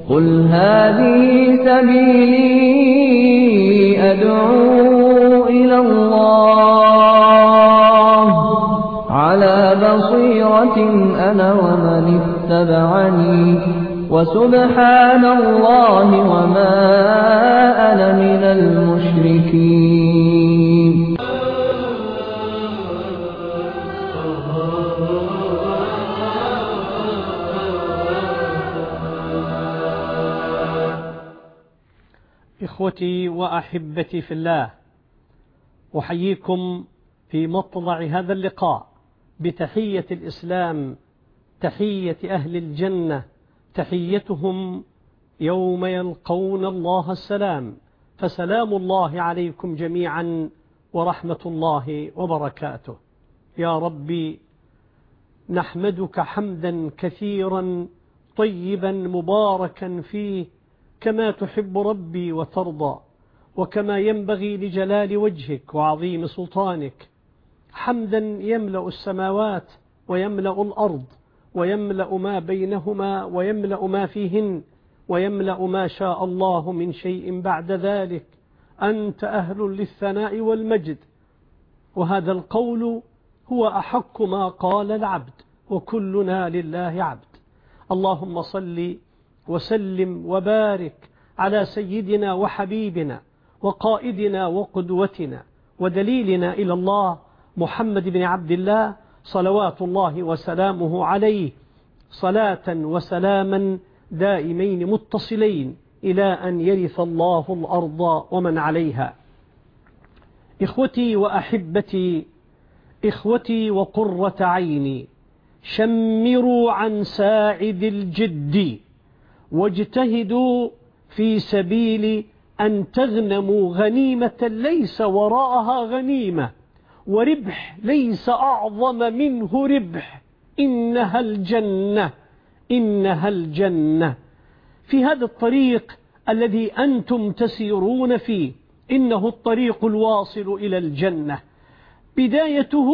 قل هذه سبيلي أدعو إلى الله على بصيرة أنا ومن اتبعني وسبحان الله وما أنا من المشركين. إخوتي وأحبتي في الله، أحييكم في مطلع هذا اللقاء بتحية الإسلام، تحية أهل الجنة، تحيتهم يوم يلقون الله السلام، فسلام الله عليكم جميعا ورحمة الله وبركاته. يا ربي نحمدك حمدا كثيرا طيبا مباركا فيه كما تحب ربي وترضى، وكما ينبغي لجلال وجهك وعظيم سلطانك، حمدا يملأ السماوات ويملأ الأرض ويملأ ما بينهما ويملأ ما فيهن ويملأ ما شاء الله من شيء بعد ذلك. أنت أهل للثناء والمجد، وهذا القول هو أحق ما قال العبد، وكلنا لله عبد. اللهم صل وسلم وبارك على سيدنا وحبيبنا وقائدنا وقدوتنا ودليلنا إلى الله محمد بن عبد الله صلوات الله وسلامه عليه، صلاة وسلاما دائمين متصلين إلى أن يرث الله الأرض ومن عليها. إخوتي وأحبتي، إخوتي وقرة عيني، شمروا عن ساعد الجد واجتهدوا في سبيل أن تغنموا غنيمة ليس وراءها غنيمة، وربح ليس أعظم منه ربح، إنها الجنة، إنها الجنة. في هذا الطريق الذي أنتم تسيرون فيه، إنه الطريق الواصل إلى الجنة، بدايته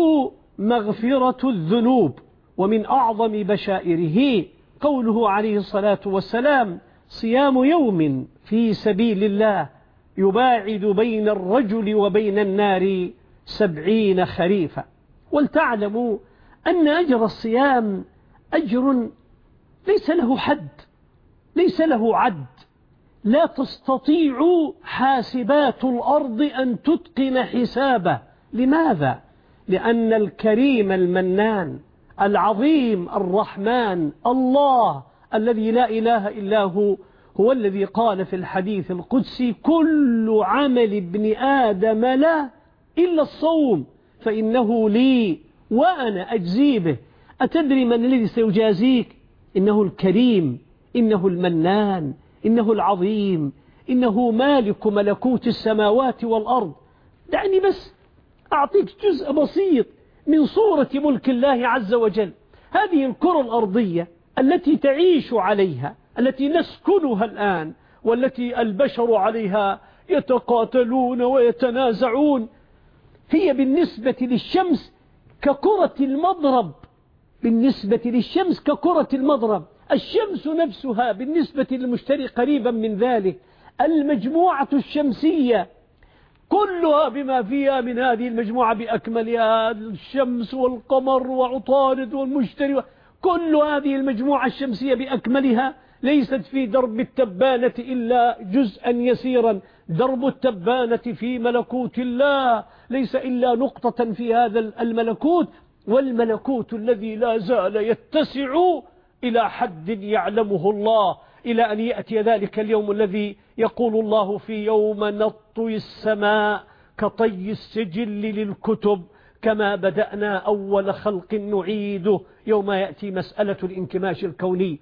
مغفرة الذنوب، ومن أعظم بشائره قوله عليه الصلاة والسلام: صيام يوم في سبيل الله يباعد بين الرجل وبين النار 70 خريفا. ولتعلموا أن أجر الصيام أجر ليس له حد، ليس له عد، لا تستطيع حاسبات الأرض أن تتقن حسابه. لماذا؟ لأن الكريم المنان العظيم الرحمن الله الذي لا إله إلا هو الذي قال في الحديث القدسي: كل عمل ابن آدم لا إلا الصوم فإنه لي وأنا أجزي به. أتدري من الذي سيجازيك؟ إنه الكريم، إنه المنان، إنه العظيم، إنه مالك ملكوت السماوات والأرض. دعني بس أعطيك جزء بسيط من صورة ملك الله عز وجل. هذه الكرة الأرضية التي تعيش عليها، التي نسكنها الآن، والتي البشر عليها يتقاتلون ويتنازعون، هي بالنسبة للشمس ككرة المضرب، بالنسبة للشمس ككرة المضرب. الشمس نفسها بالنسبة للمشتري قريبا من ذلك. المجموعة الشمسية كلها بما فيها من هذه المجموعة بأكملها، الشمس والقمر وعطارد والمشتري، كل هذه المجموعة الشمسية بأكملها ليست في درب التبانة إلا جزءا يسيرا. درب التبانة في ملكوت الله ليس إلا نقطة في هذا الملكوت، والملكوت الذي لا زال يتسع إلى حد يعلمه الله، إلى أن يأتي ذلك اليوم الذي يقول الله في: يوم نطوي السماء كطي السجل للكتب كما بدأنا أول خلق نعيده، يوم يأتي مسألة الانكماش الكوني.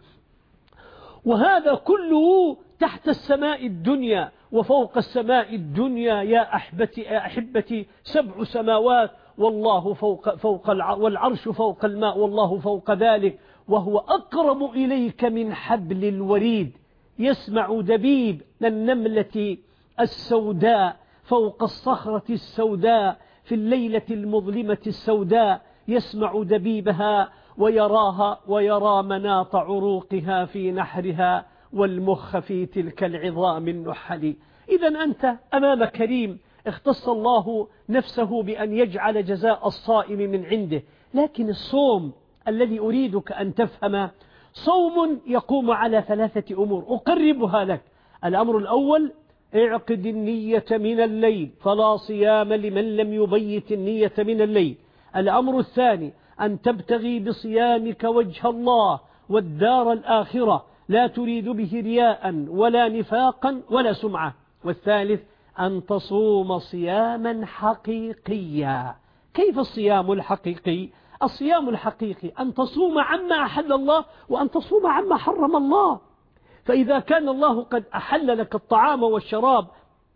وهذا كله تحت السماء الدنيا. وفوق السماء الدنيا يا أحبتي 7 سماوات، والله فوق والعرش فوق الماء والله فوق ذلك، وهو أقرب إليك من حبل الوريد. يسمع دبيب النملة السوداء فوق الصخرة السوداء في الليلة المظلمة السوداء، يسمع دبيبها ويراها، ويرى مناط عروقها في نحرها، والمخ في تلك العظام النحل. إذا أنت أمام كريم اختص الله نفسه بأن يجعل جزاء الصائم من عنده. لكن الصوم الذي أريدك أن تفهم صوم يقوم على 3 أمور أقربها لك. الأمر الأول: اعقد النية من الليل، فلا صيام لمن لم يبيت النية من الليل. الأمر الثاني: أن تبتغي بصيامك وجه الله والدار الآخرة، لا تريد به رياء ولا نفاقا ولا سمعة. والثالث: أن تصوم صياما حقيقيا. كيف الصيام الحقيقي؟ الصيام الحقيقي أن تصوم عما أحل الله وأن تصوم عما حرم الله. فإذا كان الله قد أحل لك الطعام والشراب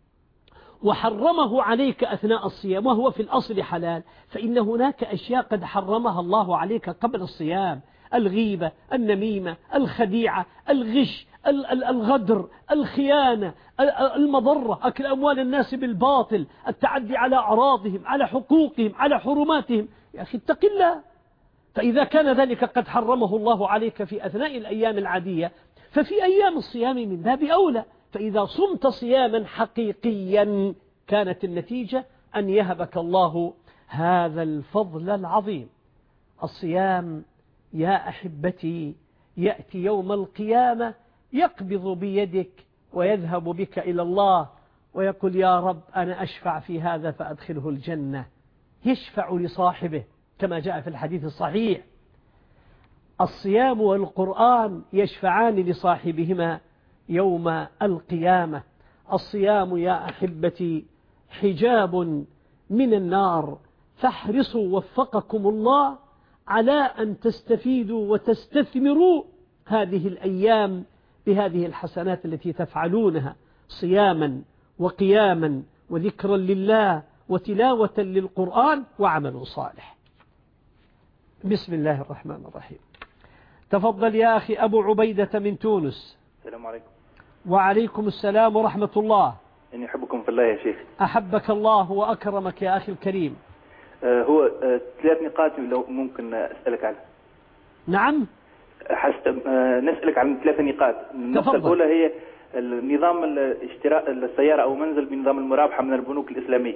وحرمه عليك أثناء الصيام وهو في الأصل حلال، فإن هناك أشياء قد حرمها الله عليك قبل الصيام: الغيبة، النميمة، الخديعة، الغش، الغدر، الخيانة، المضرة، أكل أموال الناس بالباطل، التعدي على أعراضهم، على حقوقهم، على حرماتهم. يا أخي اتق الله. فإذا كان ذلك قد حرمه الله عليك في أثناء الأيام العادية، ففي أيام الصيام من باب أولى. فإذا صمت صياما حقيقيا كانت النتيجة أن يهبك الله هذا الفضل العظيم. الصيام يا أحبتي يأتي يوم القيامة يقبض بيدك ويذهب بك إلى الله ويقول: يا رب أنا أشفع في هذا فأدخله الجنة. يشفع لصاحبه كما جاء في الحديث الصحيح: الصيام والقرآن يشفعان لصاحبهما يوم القيامة. الصيام يا أحبتي حجاب من النار، فاحرصوا وفقكم الله على أن تستفيدوا وتستثمروا هذه الأيام بهذه الحسنات التي تفعلونها صياما وقياما وذكرا لله وتلاوة للقرآن وعمل صالح. بسم الله الرحمن الرحيم. تفضل يا أخي أبو عبيدة من تونس. السلام عليكم. وعليكم السلام ورحمة الله. إني أحبكم في الله يا شيخ. أحبك الله وأكرمك يا أخي الكريم. هو 3 نقاط لو ممكن أسألك عنها. نعم. نسألك عن 3 نقاط. النقطة الأولى هي النظام الاشتراء السيارة أو منزل بنظام المرابحة من البنوك الإسلامية.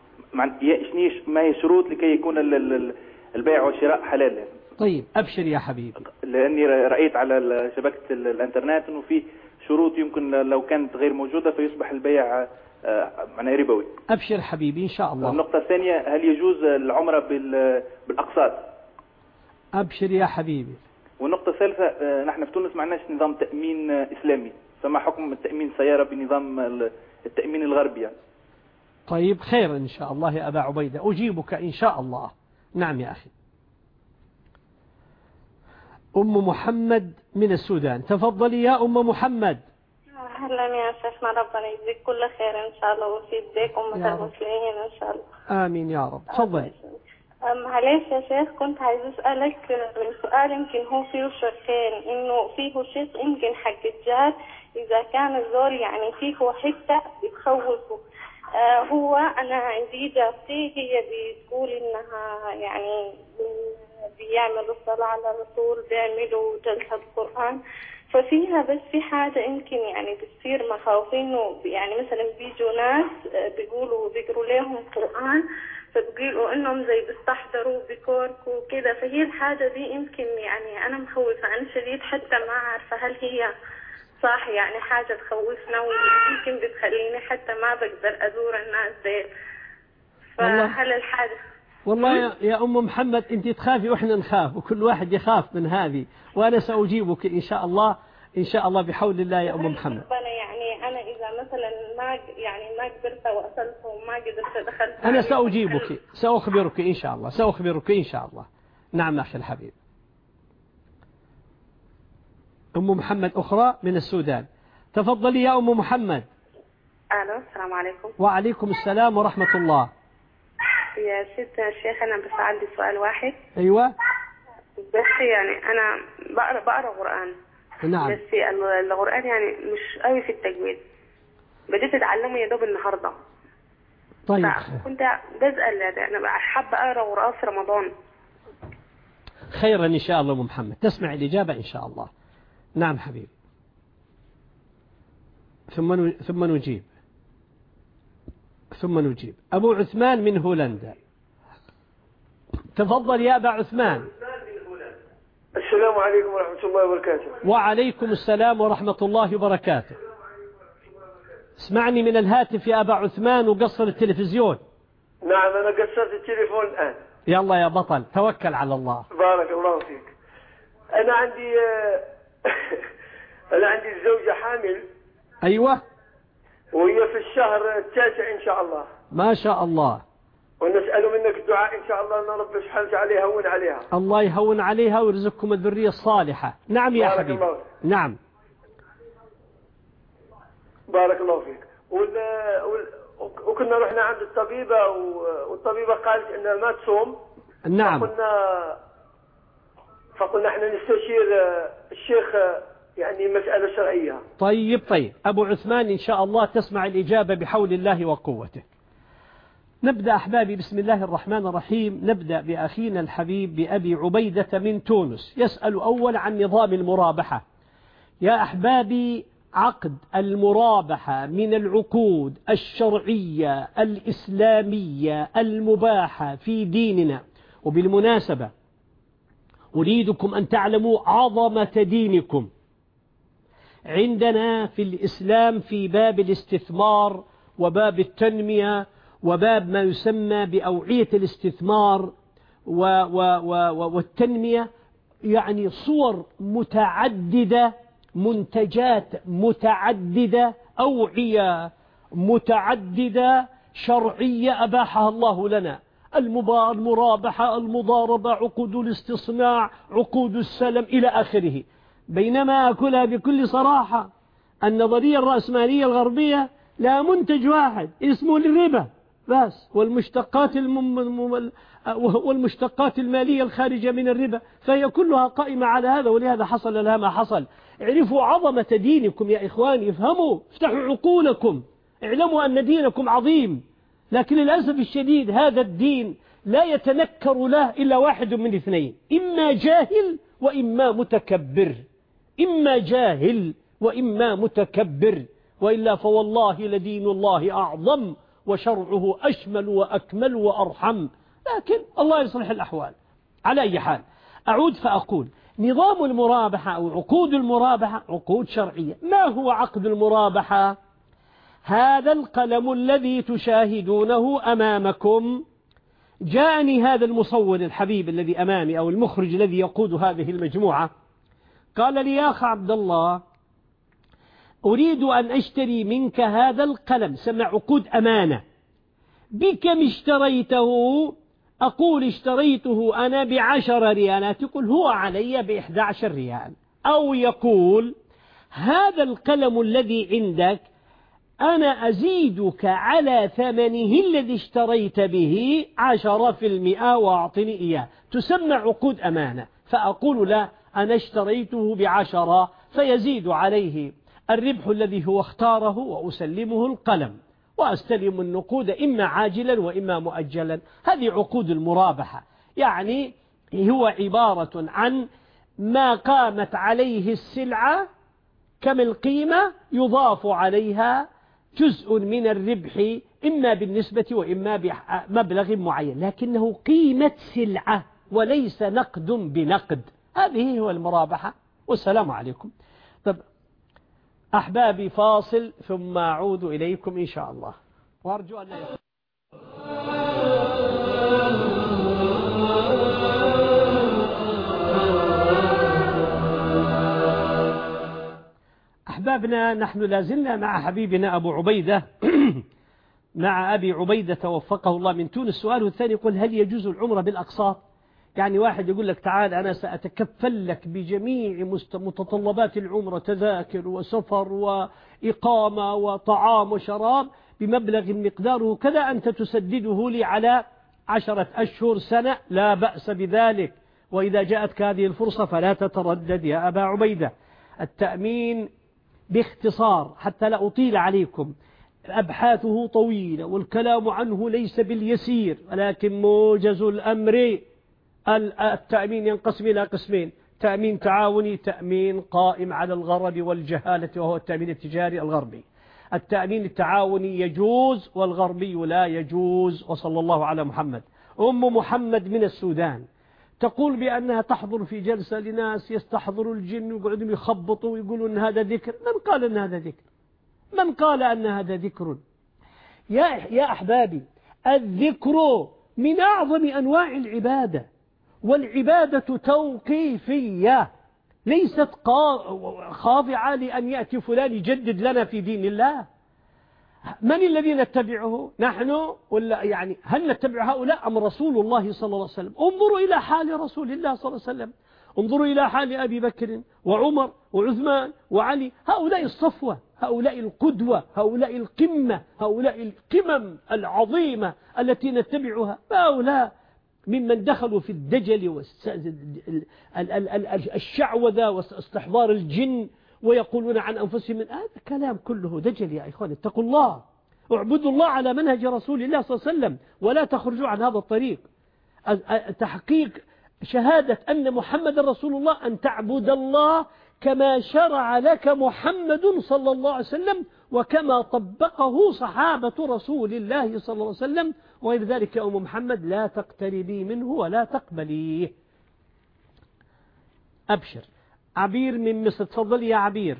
ما هي الشروط لكي يكون البيع والشراء حلال؟ طيب أبشر يا حبيبي. لأني رأيت على شبكة الإنترنت أنه في شروط يمكن لو كانت غير موجودة فيصبح البيع معناه ربوي. أبشر حبيبي إن شاء الله. النقطة الثانية: هل يجوز العمرة بالأقساط؟ أبشر يا حبيبي. والنقطة الثالثة: نحن في تونس ما عندناش نظام تأمين إسلامي، فما حكم التأمين السيارة بنظام التأمين الغربي يعني؟ طيب خير إن شاء الله يا أبا عبيدة، أجيبك إن شاء الله. نعم يا أخي. أم محمد من السودان، تفضلي يا أم محمد. أهلا يا شيخنا، ربنا يجزيك كل خير إن شاء الله ويفيدك أمة المسلمين إن شاء الله. آمين يا رب. تفضلي. معلش يا شيخ، كنت عايز أسألك من سؤال يمكن هو فيه شقين، إنه فيه شق يمكن حق الجار إذا كان الزول يعني فيه حتة بتخوفه. هو أنا عندي جارتي هي بتقول إنها يعني بيعملوا الصلاة على الرسول، بيعملوا جلسة قرآن، ففيها بس في حاجة يمكن يعني بتصير مخاوفينه، يعني مثلا بيجوا ناس بيقولوا بيقروا لهم قرآن فبيقولوا انهم زي بيستحضروا بكوركوا وكده، فهي الحاجة دي يمكن يعني انا مخوفة عن شديد، حتى ما عارفة هل هي صح يعني حاجة تخوفنا ويمكن بتخليني حتى ما بقدر ازور الناس دي، فهل الحاجة والله يا أم محمد أنت تخافي وإحنا نخاف وكل واحد يخاف من هذه، وأنا سأجيبك إن شاء الله إن شاء الله بحول الله يا أم محمد. يعني أنا إذا مثلا ما قدرت وصلت وما قدرت دخلت أنا سأجيبك سأخبرك إن شاء الله سأخبرك إن شاء الله. نعم أخي الحبيب. أم محمد أخرى من السودان، تفضلي يا أم محمد. ألو السلام عليكم. وعليكم السلام ورحمة الله. يا ست الشيخ أنا بس عندي سؤال واحد. أيوة. بس يعني أنا بقرأ قرآن. نعم. بس القرآن يعني مش قوي في التجويد، بديت أتعلمه يا دوب النهاردة. طيب. كنت بسأل يعني أنا حابة أقرأ قرآن في رمضان. خيرا إن شاء الله أم محمد، تسمع الإجابة إن شاء الله. نعم حبيبي. ثم نجيب. أبو عثمان من هولندا. تفضل يا أبا عثمان. السلام عليكم ورحمة الله وبركاته. وعليكم السلام ورحمة الله وبركاته. اسمعني من الهاتف يا أبا عثمان وقصر التلفزيون. نعم أنا قصرت التليفون الآن. يلا يا بطل توكل على الله. بارك الله فيك. أنا عندي الزوجة حامل. أيوة. وهي في الشهر التاسع إن شاء الله. ما شاء الله. ونسأل منك الدعاء إن شاء الله أن رب سبحانه وتعالى يهون عليها. الله يهون عليها ويرزقكم الذرية الصالحة. نعم يا حبيبي. الله. نعم. بارك الله فيك. وكنا رحنا عند الطبيبة والطبيبة قالت إنها ما تصوم. نعم. فقلنا احنا نستشير الشيخ يعني مسألة شرعية. طيب أبو عثمان إن شاء الله تسمع الإجابة بحول الله وقوته. نبدأ أحبابي بسم الله الرحمن الرحيم. نبدأ بأخينا الحبيب بأبي عبيدة من تونس يسأل أول عن نظام المرابحة. يا أحبابي عقد المرابحة من العقود الشرعية الإسلامية المباحة في ديننا. وبالمناسبة أريدكم أن تعلموا عظمة دينكم. عندنا في الإسلام في باب الاستثمار وباب التنمية وباب ما يسمى بأوعية الاستثمار والتنمية يعني صور متعددة، منتجات متعددة، أوعية متعددة شرعية أباحها الله لنا. المرابحة، المضاربة، عقود الاستصناع، عقود السلم إلى آخره. بينما أقولها بكل صراحة النظرية الرأسمالية الغربية لا منتج واحد اسمه الربا بس، والمشتقات المالية الخارجة من الربا، فهي كلها قائمة على هذا، ولهذا حصل لها ما حصل. اعرفوا عظمة دينكم يا إخواني، افهموا، افتحوا عقولكم، اعلموا أن دينكم عظيم. لكن للأسف الشديد هذا الدين لا يتنكر له إلا واحد من اثنين، إما جاهل وإما متكبر، إما جاهل وإما متكبر، وإلا فوالله لدين الله أعظم وشرعه أشمل وأكمل وأرحم. لكن الله يصلح الأحوال. على أي حال أعود فأقول نظام المرابحة أو عقود المرابحة عقود شرعية. ما هو عقد المرابحة؟ هذا القلم الذي تشاهدونه أمامكم. جاءني هذا المصور الحبيب الذي أمامي أو المخرج الذي يقود هذه المجموعة، قال لي يا أخ عبد الله أريد أن أشتري منك هذا القلم، سمع عقود أمانة، بكم اشتريته؟ أقول اشتريته أنا ب10 ريالات، يقول هو علي ب11 ريال. أو يقول هذا القلم الذي عندك أنا أزيدك على ثمنه الذي اشتريت به 10% وأعطني إياه. تسمى عقود أمانة. فأقول لا، أنا اشتريته ب10 فيزيد عليه الربح الذي هو اختاره وأسلمه القلم وأستلم النقود إما عاجلا وإما مؤجلا. هذه عقود المرابحة، يعني هو عبارة عن ما قامت عليه السلعة كم القيمة يضاف عليها جزء من الربح إما بالنسبة وإما بمبلغ معين، لكنه قيمة سلعة وليس نقد بنقد. هذه هو المرابحة. والسلام عليكم. طب أحبابي فاصل ثم أعود إليكم إن شاء الله، وأرجو أن لا يكون. أحبابنا نحن لازلنا مع حبيبنا أبو عبيدة مع أبي عبيدة وفقه الله من تونس. السؤال الثاني يقول هل يجوز العمرة بالأقساط؟ يعني واحد يقول لك تعال أنا سأتكفل لك بجميع متطلبات العمرة، تذاكر وسفر وإقامة وطعام وشراب بمبلغ مقداره كذا، أنت تسدده لي على 10 أشهر سنة، لا بأس بذلك. وإذا جاءتك هذه الفرصة فلا تتردد يا أبا عبيدة. التأمين باختصار حتى لا أطيل عليكم، أبحاثه طويلة والكلام عنه ليس باليسير، ولكن موجز الأمر التأمين ينقسم إلى قسمين: تأمين تعاوني، تأمين قائم على الغرب والجهالة وهو التأمين التجاري الغربي. التأمين التعاوني يجوز والغربي لا يجوز. وصلى الله على محمد. أم محمد من السودان تقول بأنها تحضر في جلسة لناس يستحضروا الجن ويقعدون يخبطوا ويقولوا أن هذا ذكر. من قال أن هذا ذكر؟ من قال أن هذا ذكر؟ يا أحبابي، الذكر من أعظم أنواع العبادة، والعبادة توقيفية ليست خاضعة لأن يأتي فلان يجدد لنا في دين الله. من الذي نتبعه؟ نحن ولا يعني هل نتبع هؤلاء أم رسول الله صلى الله عليه وسلم؟ انظروا إلى حال رسول الله صلى الله عليه وسلم، انظروا إلى حال أبي بكر وعمر وعثمان وعلي، هؤلاء الصفوة، هؤلاء القدوة، هؤلاء القمة، هؤلاء القمم العظيمة التي نتبعها. هؤلاء ممن دخلوا في الدجل والشعوذة واستحضار الجن ويقولون عن أنفسهم هذا كلام كله دجل. يا إخوان اتقوا الله، اعبدوا الله على منهج رسول الله صلى الله عليه وسلم ولا تخرجوا عن هذا الطريق. تحقيق شهادة أن محمد رسول الله أن تعبد الله كما شرع لك محمد صلى الله عليه وسلم وكما طبقه صحابة رسول الله صلى الله عليه وسلم. وغير ذلك يا أم محمد لا تقتربي منه ولا تقبليه. أبشر. عبير من مصر، تفضل يا عبير.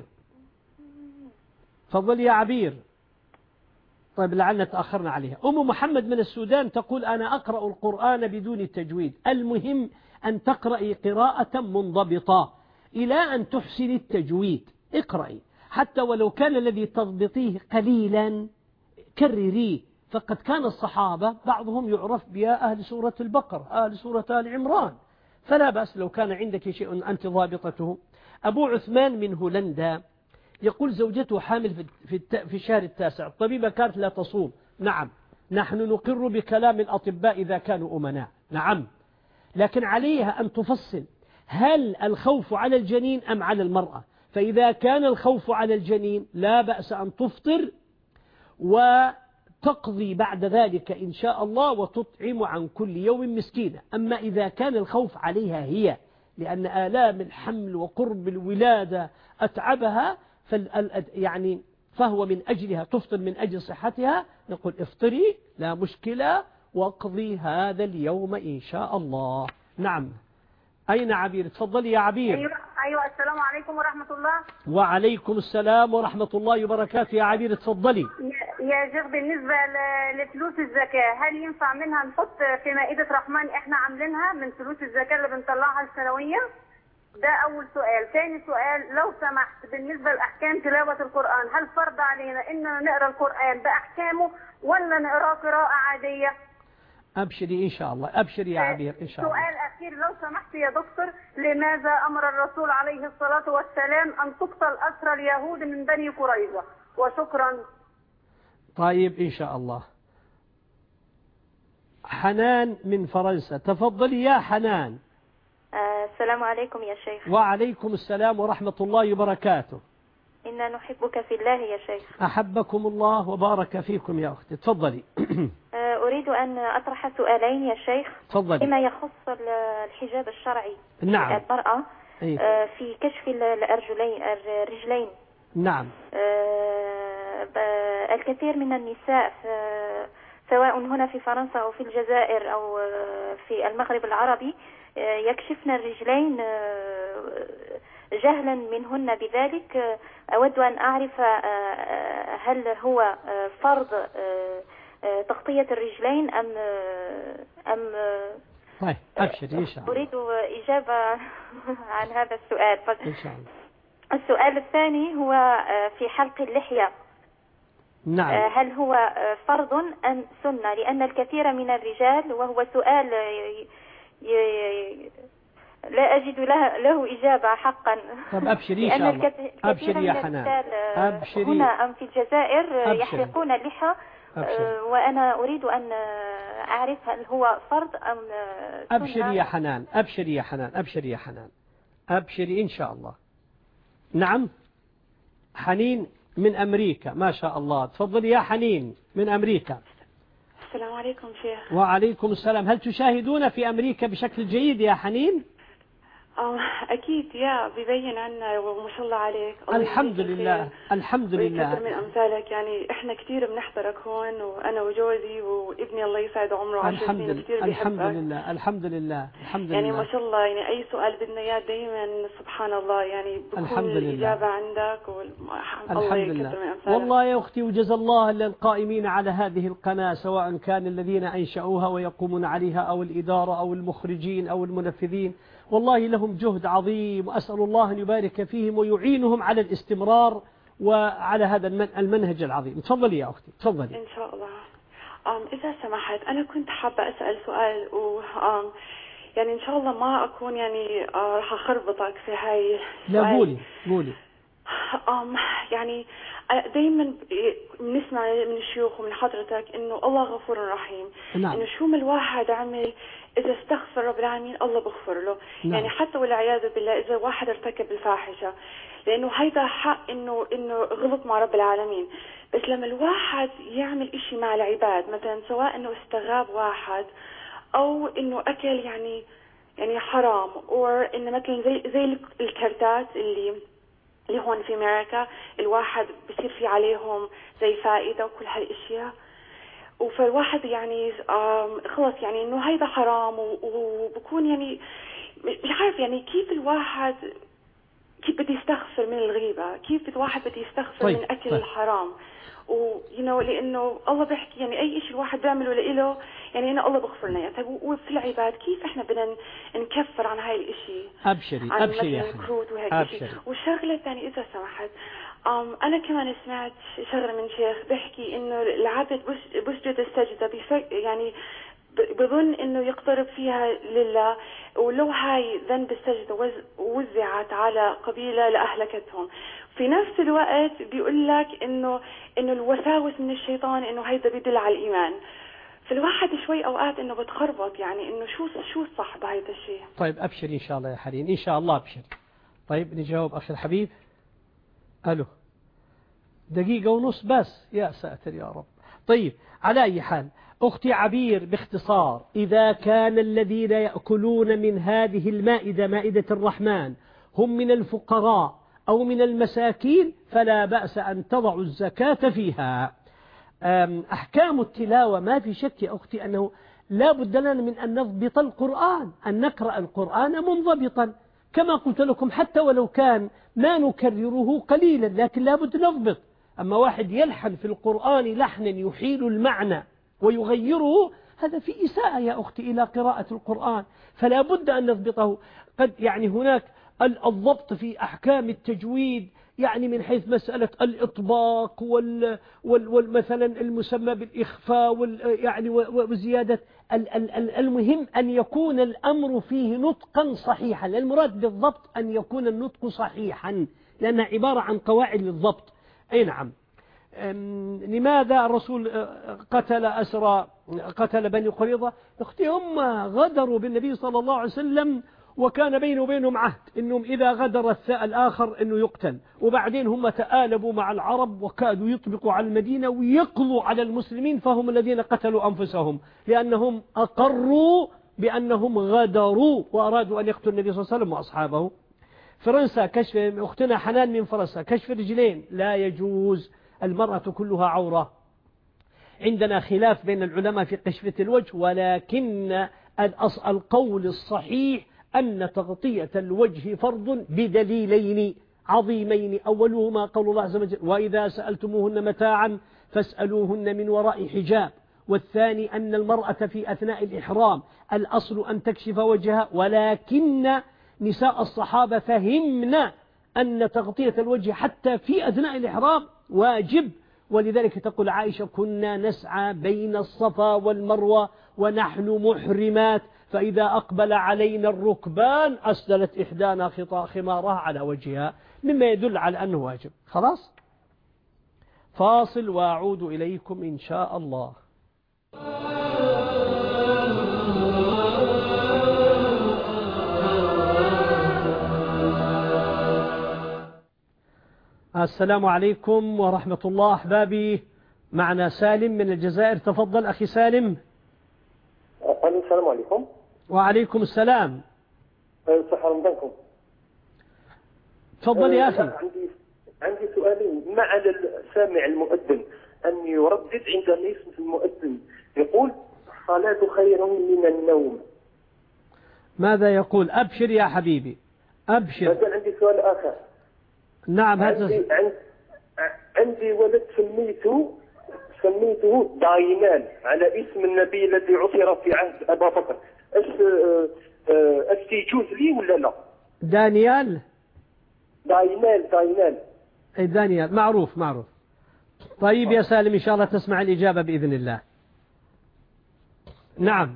تفضل يا عبير. طيب لعلنا تأخرنا عليها. أم محمد من السودان تقول أنا أقرأ القرآن بدون التجويد، المهم أن تقرأي قراءة منضبطة إلى أن تحسن التجويد. اقرأي حتى ولو كان الذي تضبطيه قليلا كرريه، فقد كان الصحابة بعضهم يعرف بها أهل سورة البقرة، أهل سورة آل عمران، فلا بأس لو كان عندك شيء أنت ضابطته. أبو عثمان من هولندا يقول زوجته حامل في الشهر التاسع، الطبيبة كانت لا تصوم. نعم، نحن نقر بكلام الأطباء إذا كانوا أمناء، نعم، لكن عليها أن تفصل هل الخوف على الجنين أم على المرأة. فإذا كان الخوف على الجنين لا بأس أن تفطر وتقضي بعد ذلك إن شاء الله وتطعم عن كل يوم مسكينة. أما إذا كان الخوف عليها هي لأن آلام الحمل وقرب الولادة أتعبها يعني فهو من أجلها تفطر من أجل صحتها، نقول افطري لا مشكلة واقضي هذا اليوم إن شاء الله. نعم. أين عبير؟ تفضلي يا عبير. أيوة السلام عليكم ورحمة الله. وعليكم السلام ورحمة الله وبركاته يا عبير، تفضلي. يا شيخ بالنسبة لفلوس الزكاة هل ينفع منها نحط في مائدة رحمن احنا عاملينها من فلوس الزكاة اللي بنطلعها السنوية؟ ده أول سؤال. ثاني سؤال لو سمحت بالنسبة لأحكام تلاوة القرآن، هل فرض علينا إننا نقرأ القرآن بأحكامه ولا نقرأ قراءة عادية؟ أبشري إن شاء الله، أبشري يا عبير إن شاء الله. سؤال أخير لو سمحت يا دكتور، لماذا أمر الرسول عليه الصلاة والسلام أن تقتل أسرى اليهود من بني قريظة؟ وشكرا. طيب إن شاء الله. حنان من فرنسا، تفضلي يا حنان. السلام عليكم يا شيخ. وعليكم السلام ورحمة الله وبركاته. إنا نحبك في الله يا شيخ. أحبكم الله وبارك فيكم يا أختي، تفضلي. أريد أن أطرح سؤالين يا شيخ. تفضلي. فيما يخص الحجاب الشرعي. نعم. المرأة في كشف الرجلين. نعم. الكثير من النساء سواء هنا في فرنسا أو في الجزائر أو في المغرب العربي يكشفن الرجلين جهلا منهن بذلك. أود أن أعرف هل هو فرض تغطية الرجلين أم طيب أبشر إن شاء الله. أريد إجابة عن هذا السؤال. إن شاء الله. السؤال الثاني هو في حلق اللحية. نعم. هل هو فرض أم سنة؟ لأن الكثير من الرجال، وهو سؤال لا أجد له إجابة حقا. طب أبشري إن شاء الله. أبشري يا حنان. أبشري. هنا أم في الجزائر يحلقون اللحى، وأنا أريد أن أعرف هل هو فرض أم سنة. أبشري يا حنان، أبشري يا حنان، أبشري يا حنان، أبشري إن شاء الله. نعم. حنين من أمريكا، ما شاء الله، تفضلي يا حنين من أمريكا. السلام عليكم شيخ. وعليكم السلام. هل تشاهدون في أمريكا بشكل جيد يا حنين؟ أكيد بيبين عنا وما شاء الله عليك. الحمد لله الحمد لله. ويكثر من أمثالك، يعني إحنا كثير بنحضرك هون، وأنا وجوزي وابني الله يسعد عمره 10 سنين كثير بيحبك. الحمد لله الحمد لله الحمد لله. يعني ما شاء الله، يعني أي سؤال بدنا إياه دايما سبحان الله يعني بكون الإجابة عندك. الحمد لله. والله يا أختي وجزا الله للقائمين على هذه القناة، سواء كان الذين أنشأوها ويقومون عليها أو الإدارة أو المخرجين أو المنفذين، والله لهم جهد عظيم، وأسأل الله أن يبارك فيهم ويعينهم على الاستمرار وعلى هذا المنهج العظيم. تفضلي يا أختي تفضلي. إن شاء الله. إذا سمحت أنا كنت حابة أسأل سؤال، يعني إن شاء الله ما أكون يعني راح أخربطك في هاي السؤال. لا قولي. يعني دايما بنسمع من الشيوخ ومن حضرتك إنه الله غفور رحيم. نعم. إنه شو ما الواحد عمل إذا استغفر رب العالمين الله بغفر له. نعم. يعني حتى والعياذ بالله إذا واحد ارتكب الفاحشة، لأنه هيدا حق إنه غلط مع رب العالمين. بس لما الواحد يعمل إشي مع العباد، مثلا سواء إنه استغاب واحد أو إنه أكل يعني حرام، أو إنه مثلا زي الكارتات اللي هون في أمريكا الواحد بصير في عليهم زي فائدة وكل هالاشياء، فالواحد يعني خلص يعني انه هيدا حرام، وبكون يعني مش عارف يعني كيف الواحد كيف بده يستغفر من الغيبة، كيف الواحد بده يستغفر من أكل الحرام. لأنه الله بيحكي يعني أي شيء الواحد بيعمله لإله يعني إنه الله بغفر لنا. طيب وفي العباد كيف إحنا بدنا نكفر عن هاي الإشي؟ أبشري يا أخي. والشغلة الثانية إذا سمحت، أنا كمان سمعت شغلة من شيخ بيحكي إنه العبد بسجد السجدة يعني بظن إنه يقترب فيها لله، ولو هاي ذنب السجدة وزعت على قبيلة لأهلكتهم. في نفس الوقت بيقول لك إنه الوساوس من الشيطان إنه هيدا بيدل على الإيمان. فالواحد شوي أوقات إنه بتخربط، يعني إنه شو الصح بهذا الشيء. طيب أبشري إن شاء الله يا حريم، إن شاء الله أبشري. طيب نجاوب أخي الحبيب. ألو، دقيقة ونص بس، يا ساتر يا رب. طيب على أي حال أختي عبير، باختصار إذا كان الذين يأكلون من هذه المائدة مائدة الرحمن هم من الفقراء أو من المساكين فلا بأس أن تضعوا الزكاة فيها. أحكام التلاوة ما في شك يا أختي أنه لا بد لنا من أن نضبط القرآن، أن نقرأ القرآن منضبطا كما قلت لكم، حتى ولو كان ما نكرره قليلا لكن لا بد نضبط. أما واحد يلحن في القرآن لحنا يحيل المعنى ويغيره، هذا في إساءة يا أختي إلى قراءة القرآن، فلا بد أن نضبطه. قد يعني هناك الضبط في أحكام التجويد، يعني من حيث مسألة الإطباق والمثلا المسمى بالإخفاء يعني وزيادة المهم أن يكون الأمر فيه نطقا صحيحا. المراد بالضبط أن يكون النطق صحيحا، لأنها عبارة عن قواعد للضبط. أي نعم. لماذا الرسول قتل بني قريظة؟ أختي هم غدروا بالنبي صلى الله عليه وسلم، وكان بينه وبينهم عهد إنهم إذا غدر الآخر إنه يقتل، وبعدين هم تآلبوا مع العرب وكادوا يطبقوا على المدينة ويقضوا على المسلمين، فهم الذين قتلوا أنفسهم لأنهم أقروا بأنهم غدروا وأرادوا أن يقتلوا النبي صلى الله عليه وسلم وأصحابه. فرنسا كشف أختنا حنان من فرنسا كشف رجلين لا يجوز، المرأة كلها عورة. عندنا خلاف بين العلماء في كشفة الوجه، ولكن القول الصحيح أن تغطية الوجه فرض بدليلين عظيمين. أولهما قول الله عز وجل: وإذا سألتموهن متاعا فاسألوهن من وراء حجاب. والثاني أن المرأة في أثناء الإحرام الأصل أن تكشف وجهها، ولكن نساء الصحابة فهمنا أن تغطية الوجه حتى في أثناء الإحرام واجب، ولذلك تقول عائشة: كنا نسعى بين الصفا والمروة ونحن محرمات، فإذا أقبل علينا الركبان أسدلت إحدانا خمارها على وجهها، مما يدل على أنه واجب. خلاص، فاصل وأعود إليكم إن شاء الله. السلام عليكم ورحمة الله أحبابي، معنا سالم من الجزائر. تفضل أخي سالم. السلام عليكم. وعليكم السلام. صحة رمضانكم. تفضل يا أخي. عندي سؤالين. ما على السامع المؤذن أن يردد عندما يسمع المؤذن يقول الصلاة خير من النوم؟ ماذا يقول؟ أبشر يا حبيبي أبشر. مثلا عندي سؤال آخر. نعم هذا عندي ولد سميته داينال على اسم النبي الذي عثر في عهد أبا بكر. اش يجوز لي ولا لا؟ دانيال. داينال اي دانيال معروف. طيب يا سالم إن شاء الله تسمع الإجابة بإذن الله. نعم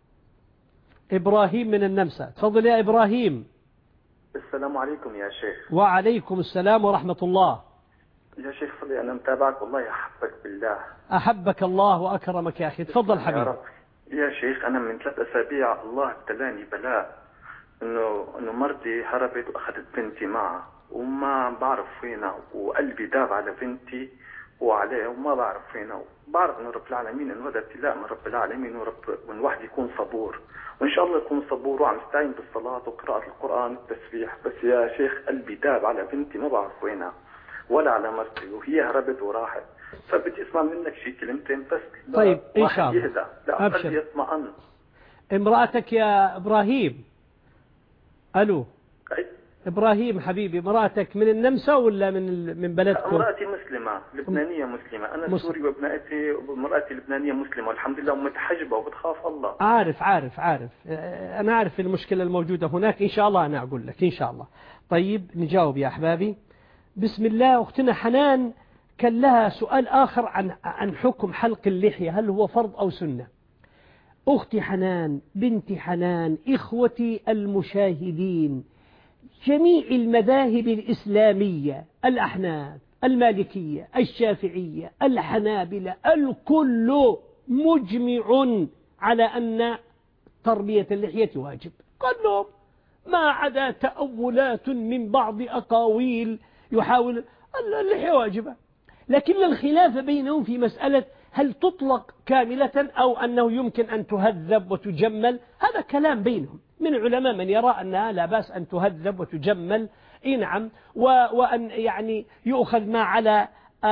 إبراهيم من النمسا. تفضل يا إبراهيم. السلام عليكم يا شيخ. وعليكم السلام ورحمة الله. يا شيخ صلي أنا متابعك والله أحبك بالله. أحبك الله وأكرمك يا أخي. تفضل حبيبي. يا رب. يا شيخ أنا من 3 أسابيع الله ابتلاني بلاء إنه مرتي هربت وأخذت بنتي معها وما بعرف وينها، وقلبي داب على بنتي وعليه وما بعرف وينها. بعرف إنه رب العالمين إنه هذا ابتلاء من رب العالمين وإن الواحد يكون صبور، وإن شاء الله يكون صبور وعم استعين بالصلاة وقراءة القرآن والتسبيح. بس يا شيخ قلبي داب على بنتي ما بعرف وينها ولا على مرتي، وهي هربت وراحت. فبدي اسمع منك شيء كلمتين بس. طيب إن شاء الله. يهدى. لا أبشر. يطمئن. امرأتك يا إبراهيم. ألو. إبراهيم حبيبي امرأتك من النمسا ولا من بلدكم؟ امرأتي مسلمة لبنانية مسلمة. أنا سوري ومرأتي لبنانية مسلمة والحمد لله ومتحجبة وبتخاف الله. عارف أنا أعرف المشكلة الموجودة هناك. إن شاء الله أنا أقول لك إن شاء الله. طيب نجاوب يا أحبابي. بسم الله. أختنا حنان كان لها سؤال آخر عن حكم حلق اللحية، هل هو فرض أو سنة؟ أختي حنان بنتي حنان إخوتي المشاهدين، جميع المذاهب الإسلامية الأحناف المالكية الشافعية الحنابلة الكل مجمع على أن تربية اللحية واجب كلهم، ما عدا تأولات من بعض أقاويل يحاول اللحية واجبة. لكن الخلاف بينهم في مسألة هل تطلق كاملة أو أنه يمكن أن تهذب وتجمل. هذا كلام بينهم من علماء من يرى أنها لا بأس أن تهذب وتجمل. نعم. وأن يعني يؤخذ ما على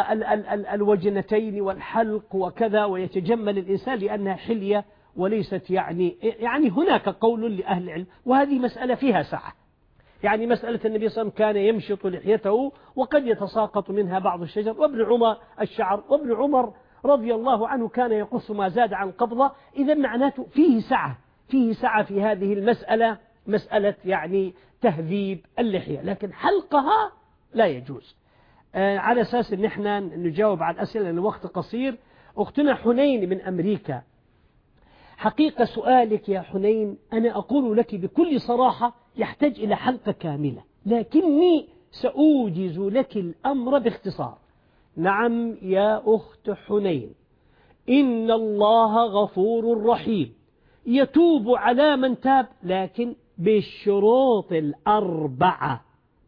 الوجنتين والحلق وكذا ويتجمل الإنسان لأنها حلية وليست يعني هناك قول لأهل العلم، وهذه مسألة فيها سعة. يعني مسألة النبي صلى الله عليه وسلم كان يمشط لحيته وقد يتساقط منها بعض الشجر، وابن عمر الشعر، وابن عمر رضي الله عنه كان يقص ما زاد عن قبضة. إذا معناته فيه سعة في هذه المسألة، مسألة يعني تهذيب اللحية، لكن حلقها لا يجوز. على أساس أن احنا نجاوب على الأسئلة لأن الوقت قصير. أختنا حنين من أمريكا، حقيقة سؤالك يا حنين أنا أقول لك بكل صراحة يحتاج إلى حلقة كاملة، لكني سأوجز لك الأمر باختصار. نعم يا أخت حنين، إن الله غفور رحيم يتوب على من تاب، لكن بالشروط الأربعة.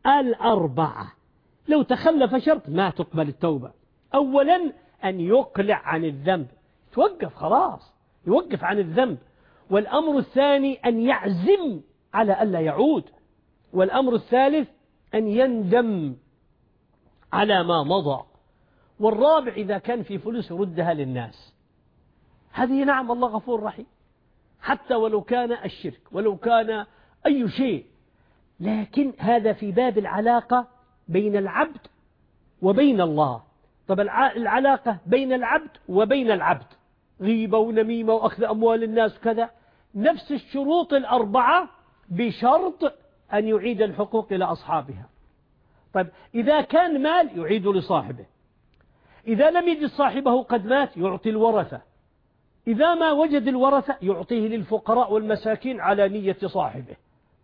لو تخلف شرط ما تقبل التوبة. أولا أن يقلع عن الذنب، توقف خلاص، يوقف عن الذنب. والأمر الثاني أن يعزم على ألا يعود. والأمر الثالث أن يندم على ما مضى. والرابع إذا كان في فلوس ردها للناس. هذه نعم الله غفور رحيم، حتى ولو كان الشرك ولو كان أي شيء. لكن هذا في باب العلاقة بين العبد وبين الله. طب العلاقة بين العبد وبين العبد، غيبة ونميمة وأخذ أموال الناس وكذا، نفس الشروط الأربعة بشرط أن يعيد الحقوق إلى أصحابها. طيب إذا كان مال يعيد لصاحبه، إذا لم يجد صاحبه قد مات يعطي الورثة، إذا ما وجد الورثة يعطيه للفقراء والمساكين على نية صاحبه.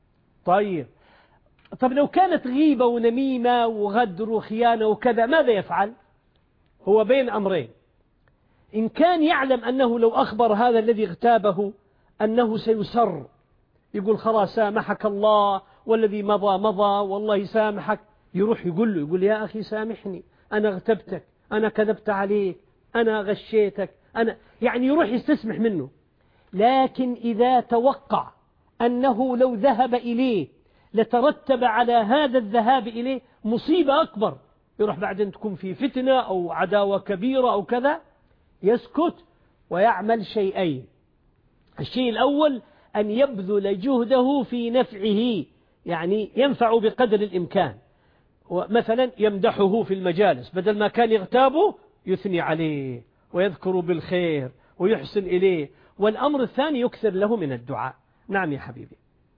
طب لو كانت غيبة ونميمة وغدر وخيانة وكذا ماذا يفعل؟ هو بين أمرين. إن كان يعلم أنه لو أخبر هذا الذي اغتابه أنه سيسر، يقول خلاص سامحك الله والذي مضى والله سامحك، يروح يقول يا أخي سامحني، أنا اغتبتك، أنا كذبت عليك، أنا غشيتك، أنا يعني يروح يستسمح منه. لكن إذا توقع أنه لو ذهب إليه لترتب على هذا الذهاب إليه مصيبة أكبر، يروح بعدين تكون في فتنة أو عداوة كبيرة أو كذا، يسكت ويعمل شيئين. الشيء الأول أن يبذل جهده في نفعه، يعني ينفع بقدر الإمكان، مثلا يمدحه في المجالس، بدل ما كان يغتابه يثني عليه ويذكر بالخير ويحسن إليه. والأمر الثاني يكثر له من الدعاء. نعم يا حبيبي.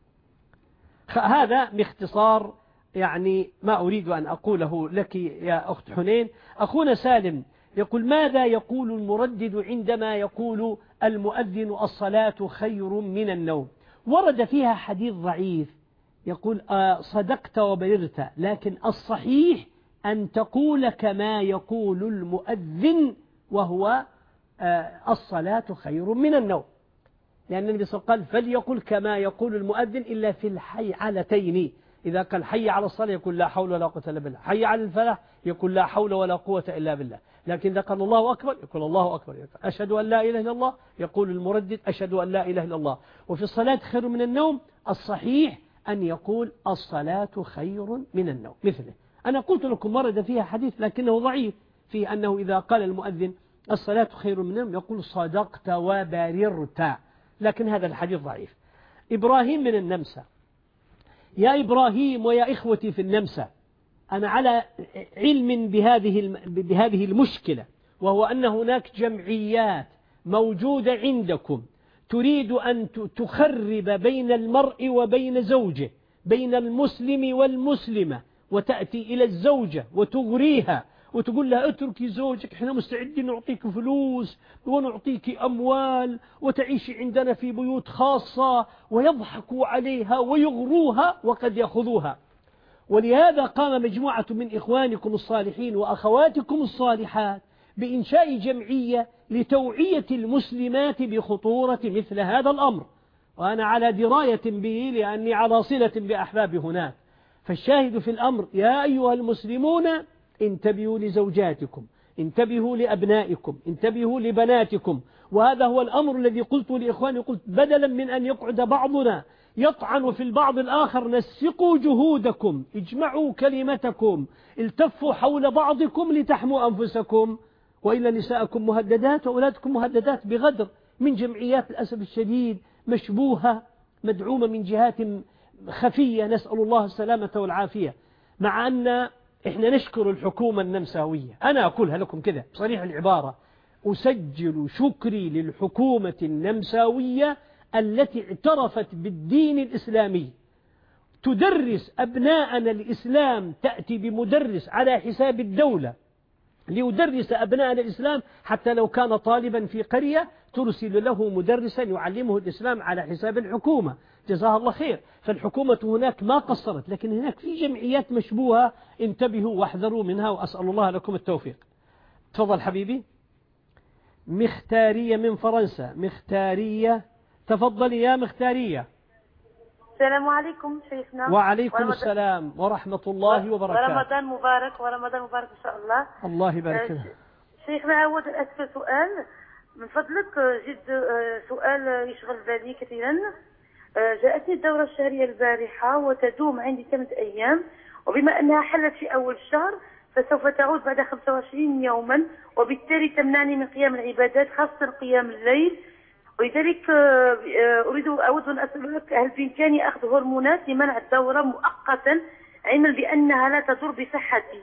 هذا باختصار يعني ما أريد أن أقوله لك يا أخت حنين. أخونا سالم يقول: ماذا يقول المردد عندما يقول المؤذن الصلاة خير من النوم؟ ورد فيها حديث ضعيف يقول: صدقت وبررت، لكن الصحيح أن تقول كما يقول المؤذن، وهو الصلاة خير من النوم، لأن النبي صلى الله عليه وسلم قال: فليقل كما يقول المؤذن إلا في الحيعلتين. إذا قال حي على الصلاة يقول لا حول ولا قوة إلا بالله، حي على الفلاح يقول لا حول ولا قوة إلا بالله. لكن إذا قال الله أكبر يقول الله أكبر، أشهد أن لا إله إلا الله يقول المردد أشهد أن لا إله إلا الله. وفي الصلاة خير من النوم الصحيح أن يقول الصلاة خير من النوم مثله. أنا قلت لكم ورد فيها حديث لكنه ضعيف، في أنه إذا قال المؤذن الصلاة خير من النوم يقول صدقت وبررت، لكن هذا الحديث ضعيف. إبراهيم من النمسا: يا إبراهيم ويا إخوتي في النمسا، أنا على علم بهذه المشكلة، وهو أن هناك جمعيات موجودة عندكم تريد أن تخرب بين المرء وبين زوجه، بين المسلم والمسلمة، وتأتي إلى الزوجة وتغريها وتقول لها اتركي زوجك، احنا مستعدين نعطيك فلوس ونعطيك أموال وتعيشي عندنا في بيوت خاصة، ويضحكوا عليها ويغروها وقد يأخذوها. ولهذا قام مجموعة من إخوانكم الصالحين وأخواتكم الصالحات بإنشاء جمعية لتوعية المسلمات بخطورة مثل هذا الأمر، وأنا على دراية به لأني على صلة بأحباب هناك. فالشاهد في الأمر: يا أيها المسلمون انتبهوا لزوجاتكم، انتبهوا لأبنائكم، انتبهوا لبناتكم. وهذا هو الأمر الذي قلت لإخواني، قلت بدلا من أن يقعد بعضنا يطعن في البعض الآخر، نسقوا جهودكم، اجمعوا كلمتكم، التفوا حول بعضكم لتحموا أنفسكم. وإلا نساءكم مهددات وأولادكم مهددات بغدر من جمعيات للأسف الشديد مشبوهة مدعومة من جهات خفية، نسأل الله السلامة والعافية. مع أن إحنا نشكر الحكومة النمساوية، أنا أقولها لكم كذا بصريح العبارة، أسجل شكري للحكومة النمساوية التي اعترفت بالدين الإسلامي، تدرس أبناءنا الإسلام، تأتي بمدرس على حساب الدولة ليدرس أبناءنا الإسلام، حتى لو كان طالبا في قرية ترسل له مدرسا يعلمه الإسلام على حساب الحكومة، جزاها الله خير. فالحكومة هناك ما قصرت، لكن هناك في جمعيات مشبوهة، انتبهوا واحذروا منها، وأسأل الله لكم التوفيق. تفضل حبيبي. مختارية من فرنسا. مختارية، تفضلي يا مختارية. السلام عليكم شيخنا. وعليكم السلام ورحمة الله وبركاته. ورمضان مبارك، ورمضان مبارك إن شاء الله. الله يبارك فيك. شيخنا أود أن أسأل سؤال من فضلك، جد سؤال يشغل بالي كثيرا. جاءتني الدورة الشهرية البارحة وتدوم عندي 8 أيام، وبما أنها حلت في أول الشهر فسوف تعود بعد 25 يوما، وبالتالي تمنعني من قيام العبادات خاصة قيام الليل. ولذلك أود أن أسألك، هل بإمكاني أخذ هرمونات لمنع الدورة مؤقتا، علما بأنها لا تضر بصحتي؟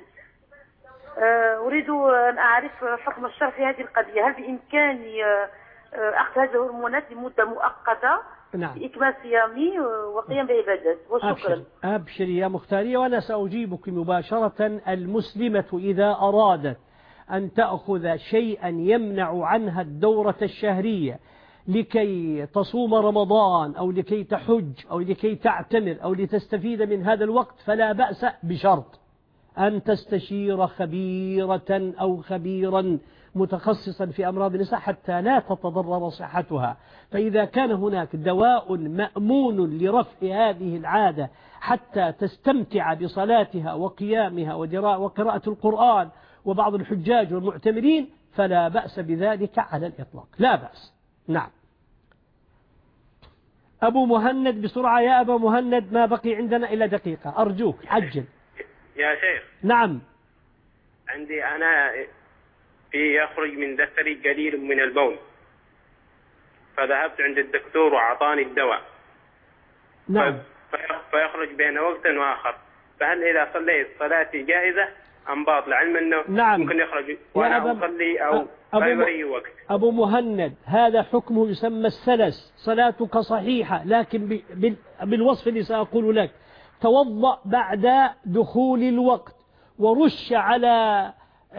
أريد أن أعرف حكم الشرع في هذه القضية. هل بإمكاني أخذ هذه الهرمونات لمدة مؤقتة لإكمال صيامي وقيام بعبادات؟ وشكرا. أبشري يا مختارية، وأنا سأجيبك مباشرة. المسلمة إذا أرادت أن تأخذ شيئا يمنع عنها الدورة الشهرية لكي تصوم رمضان أو لكي تحج أو لكي تعتمر أو لتستفيد من هذا الوقت، فلا بأس، بشرط أن تستشير خبيرة أو خبيرا متخصصا في أمراض النساء حتى لا تتضرر صحتها. فإذا كان هناك دواء مأمون لرفع هذه العادة حتى تستمتع بصلاتها وقيامها وقراءة القرآن وبعض الحجاج والمعتمرين، فلا بأس بذلك على الإطلاق، لا بأس. نعم. أبو مهند بسرعة يا أبا مهند، ما بقي عندنا إلا دقيقة، أرجوك عجل. يا شيخ. نعم. عندي أنا يخرج من دفتري قليل من البول، فذهبت عند الدكتور وأعطاني الدواء. نعم. فيخرج بين وقت وآخر، فهل إذا صليت صلاتي جائزة أم باطلة؟ علم أنه نعم. ممكن يخرج وأنا أصلي أو غير أي وقت. أبو مهند هذا حكمه يسمى السلس، صلاتك صحيحة، لكن بالوصف اللي سأقول لك: توضأ بعد دخول الوقت، ورش على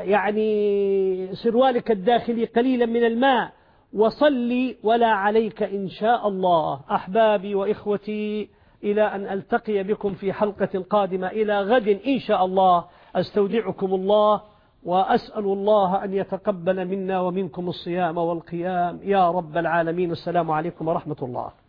سروالك الداخلي قليلا من الماء، وصلي ولا عليك إن شاء الله. أحبابي وإخوتي، إلى أن ألتقي بكم في حلقة قادمة إلى غد إن شاء الله، أستودعكم الله، وأسأل الله أن يتقبل منا ومنكم الصيام والقيام يا رب العالمين. والسلام عليكم ورحمة الله.